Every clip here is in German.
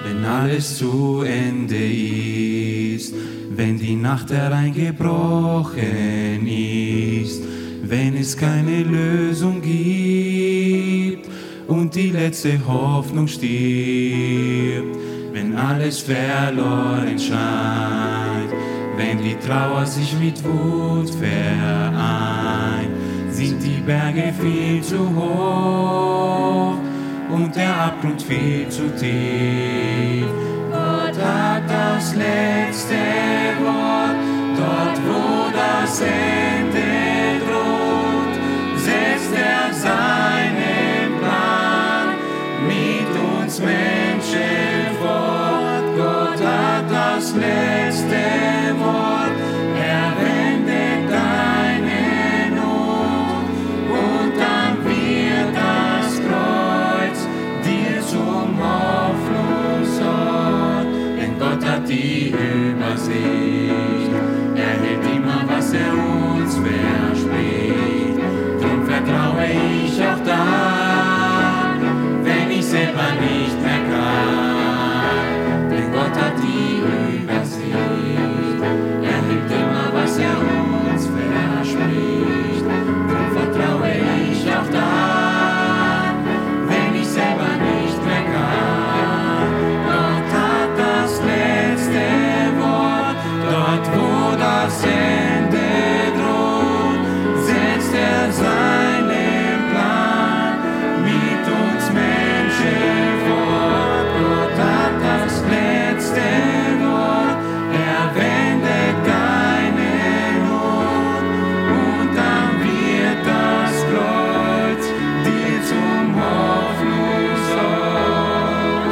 wenn alles zu Ende ist, wenn die Nacht hereingebrochen ist, wenn es keine Lösung gibt und die letzte Hoffnung stirbt, wenn alles verloren scheint, wenn die Trauer sich mit Wut vereint, sind die Berge viel zu hoch und der Abgrund viel zu tief. Gott hat das letzte Wort, dort wo das Ende droht, setzt er seinen Plan mit uns Menschen fort. Gott hat das letzte Wort, er wendet deine Not und dann wird das Kreuz dir zum Hoffnungsort. Denn Gott hat die Übersicht, er hält immer, was er uns verspricht. Drum vertraue ich auch dann, wenn ich selber nicht mehr kann. Denn Gott hat die Übersicht, er hält immer, was er uns verspricht. Drum vertraue ich auch dann, wenn ich selber nicht mehr kann. Gott hat das letzte Wort, dort wo das Ende droht, setzt er seinen Plan mit uns Menschen fort. Gott hat das letzte Wort, er wendet deine Not und dann wird das Kreuz dir zum Hoffnungsort.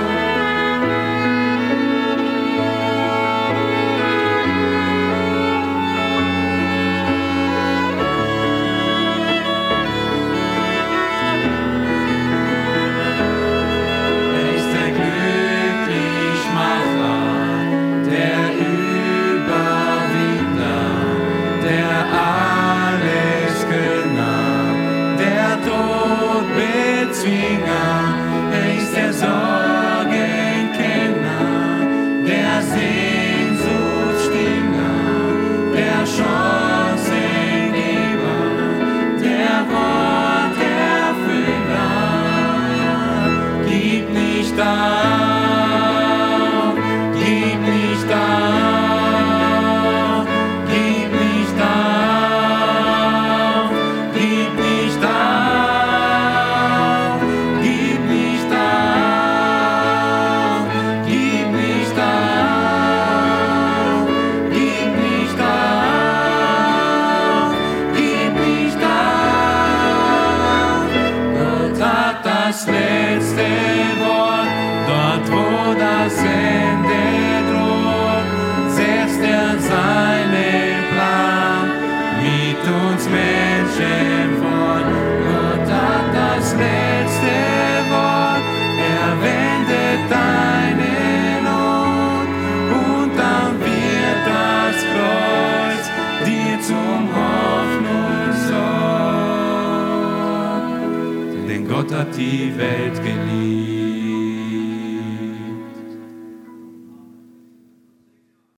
Er ist der Glücklichmacher, der Überwinder, der Allesgönner, der Todbezwinger. Er ist der Sorgenkenner, der Sehnsuchtstinger, der Chancengeber, der Worterfüller. Gib nicht auf, gib nicht auf, gib nicht auf, gib nicht auf, gib nicht auf, gib nicht auf, gib nicht auf, gib nicht auf. Gott hat das letzte Wort, dort wo das Ende droht, setzt er seinen Plan mit uns Menschen fort. Gott hat das letzte Wort, er wendet deine Not und dann wird das Kreuz dir zum Hoffnungsort. Denn Gott hat die Welt geliebt,